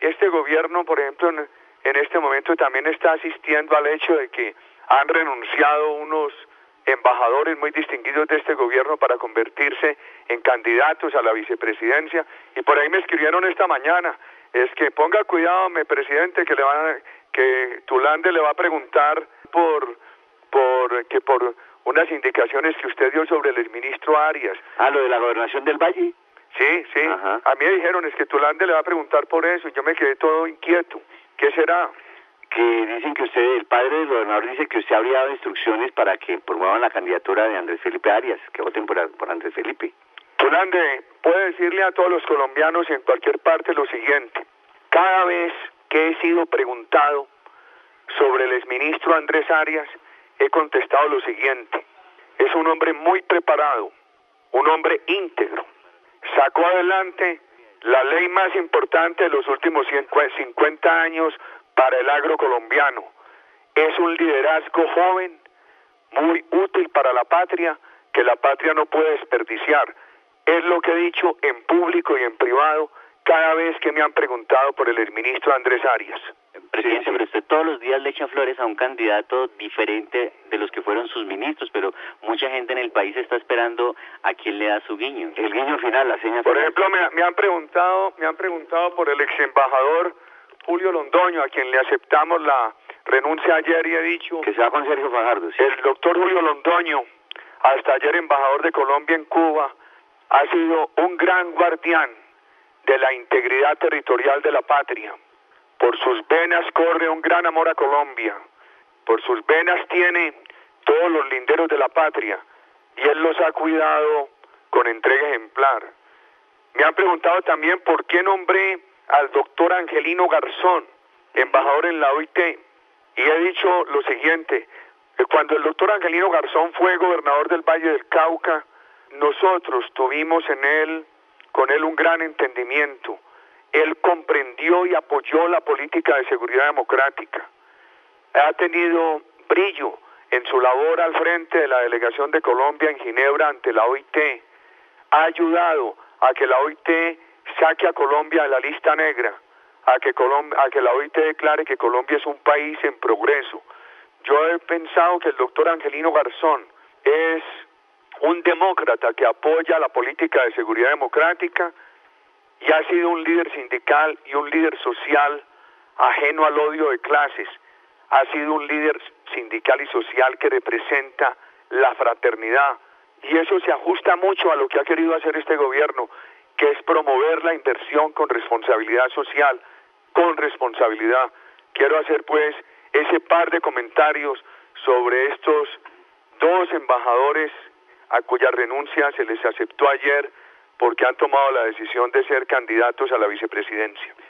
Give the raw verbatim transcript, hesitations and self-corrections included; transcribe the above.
este gobierno, por ejemplo, en, en este momento también está asistiendo al hecho de que han renunciado unos embajadores muy distinguidos de este gobierno para convertirse en candidatos a la vicepresidencia, y por ahí me escribieron esta mañana, es que ponga cuidado, mi presidente, que le van a, que Tulande le va a preguntar por, por, que por unas indicaciones que usted dio sobre el exministro Arias. Ah, lo de la gobernación del Valle. Sí, sí, Ajá. A mí me dijeron, es que Tulande le va a preguntar por eso, y yo me quedé todo inquieto. ¿Qué será? Que dicen que usted, el padre del gobernador dice que usted habría dado instrucciones para que promuevan la candidatura de Andrés Felipe Arias, que voten por, por Andrés Felipe. Tulande puede decirle a todos los colombianos y en cualquier parte lo siguiente: cada vez que he sido preguntado sobre el exministro Andrés Arias, he contestado lo siguiente: es un hombre muy preparado, un hombre íntegro, sacó adelante la ley más importante de los últimos cincuenta años para el agro colombiano, es un liderazgo joven, muy útil para la patria, que la patria no puede desperdiciar. Es lo que he dicho en público y en privado cada vez que me han preguntado por el exministro Andrés Arias. Presidente, sí, sí. Pero usted todos los días le echa flores a un candidato diferente de los que fueron sus ministros, pero mucha gente en el país está esperando a quién le da su guiño. El guiño final, la seña final. Por ejemplo, me, me han preguntado, me han preguntado por el ex embajador Julio Londoño, a quien le aceptamos la renuncia ayer, y he dicho que se va con Sergio Fajardo. ¿Sí? El doctor Julio Londoño, hasta ayer embajador de Colombia en Cuba, ha sido un gran guardián de la integridad territorial de la patria. Por sus venas corre un gran amor a Colombia, por sus venas tiene todos los linderos de la patria, y él los ha cuidado con entrega ejemplar. Me han preguntado también por qué nombré al doctor Angelino Garzón, embajador en la O I T, y he dicho lo siguiente: que cuando el doctor Angelino Garzón fue gobernador del Valle del Cauca, nosotros tuvimos en él, con él un gran entendimiento. Él comprendió y apoyó la política de seguridad democrática. Ha tenido brillo en su labor al frente de la delegación de Colombia en Ginebra ante la O I T. Ha ayudado a que la O I T saque a Colombia de la lista negra, a que, Colombia, a que la O I T declare que Colombia es un país en progreso. Yo he pensado que el doctor Angelino Garzón es un demócrata que apoya la política de seguridad democrática, y ha sido un líder sindical y un líder social ajeno al odio de clases. Ha sido un líder sindical y social que representa la fraternidad, y eso se ajusta mucho a lo que ha querido hacer este gobierno, que es promover la inversión con responsabilidad social, con responsabilidad. Quiero hacer pues ese par de comentarios sobre estos dos embajadores a cuya renuncia se les aceptó ayer porque han tomado la decisión de ser candidatos a la vicepresidencia.